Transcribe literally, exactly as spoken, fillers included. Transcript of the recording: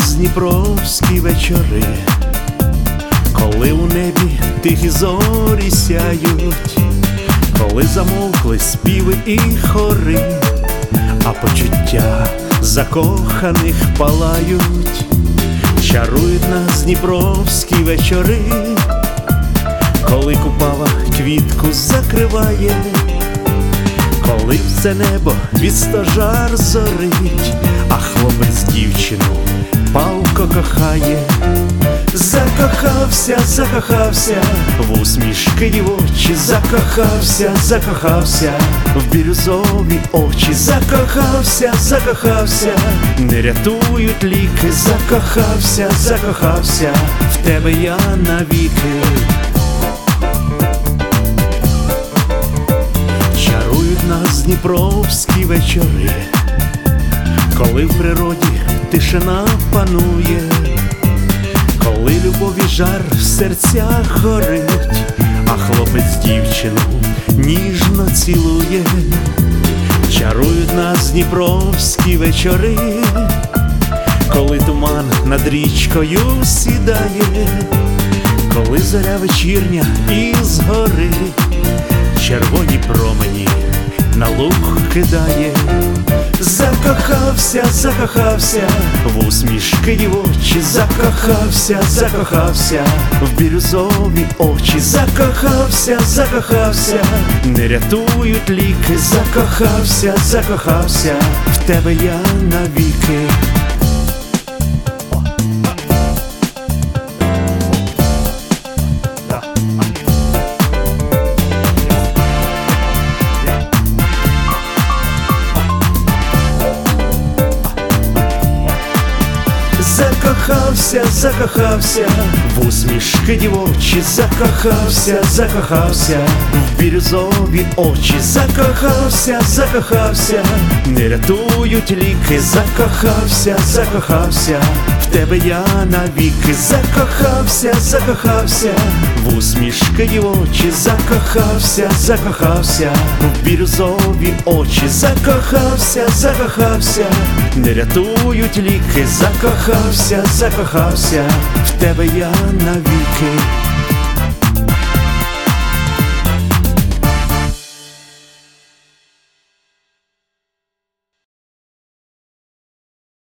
нас дніпровські вечори, коли у небі тихі зорі сяють, коли замовкли співи і хори, а почуття закоханих палають. Чарують нас дніпровські вечори, коли купава квітку закриває, коли все небо від стожар зорить, а хлопець дівчину палко кохає. Закохався, закохався в усмішки дівочі, закохався, закохався в бірюзові очі, закохався, закохався, не рятують ліки, закохався, закохався в тебе я навіки. Чарують нас дніпровські вечори, коли в природі тишина панує, коли любові жар в серцях горить, а хлопець дівчину ніжно цілує. Чарують нас дніпровські вечори, коли туман над річкою сідає, коли зоря вечірня і згори червоні промені на луг кидає. Закохався, закохався в усмішки дівочі, закохався, закохався в бірюзові очі, закохався, закохався, не рятують ліки, закохався, закохався в тебе я навіки. Закохався, закохався в усмішки дівочі, закохався, закохався в бірюзові очі, закохався, закохався, не рятують ліки, закохався, закохався в тебе я навіки. Закохався, закохався в усмішки дівочі, закохався, закохався в бірюзові очі, закохався, закохався, не рятують ліки, закохався, закохався в тебе я навіки.